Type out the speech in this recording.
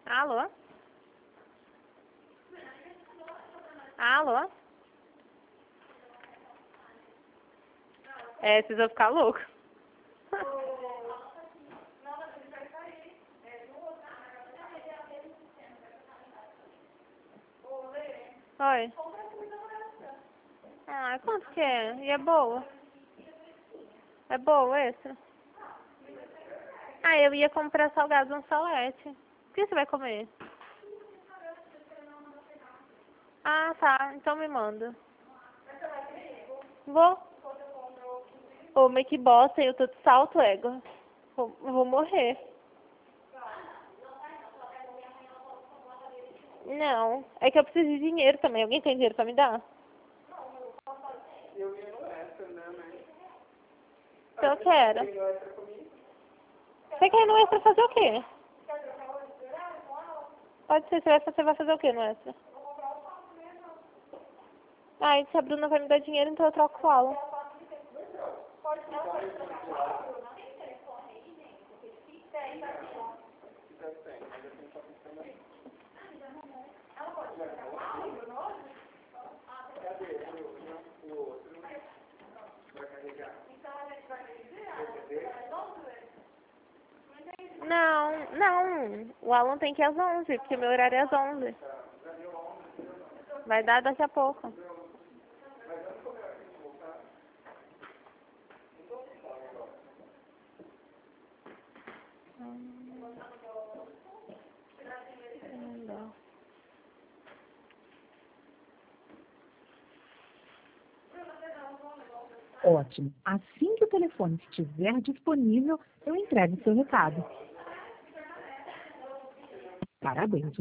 Alô? Alô? É, vocês vão ficar loucos. Oi. Ah, quanto que é? E é boa? É boa essa? Ah, eu ia comprar salgado no Salete. O que você vai comer? Ah, tá. Então me manda. Vou. Ô, mas que bosta, eu tô de salto, égua. Vou morrer. Não, é que eu preciso de dinheiro também. Alguém tem dinheiro pra me dar? Então eu quero. Você quer ir no extra fazer o quê? Pode ser, você vai fazer o quê no extra? Ah, e se a Bruna vai me dar dinheiro, então eu troco com ela. Não, não. O Alan tem que ir às 11, porque meu horário é às 11. Vai dar daqui a pouco. Não dá. Ótimo. Assim que o telefone estiver disponível, eu entrego o seu recado. Parabéns.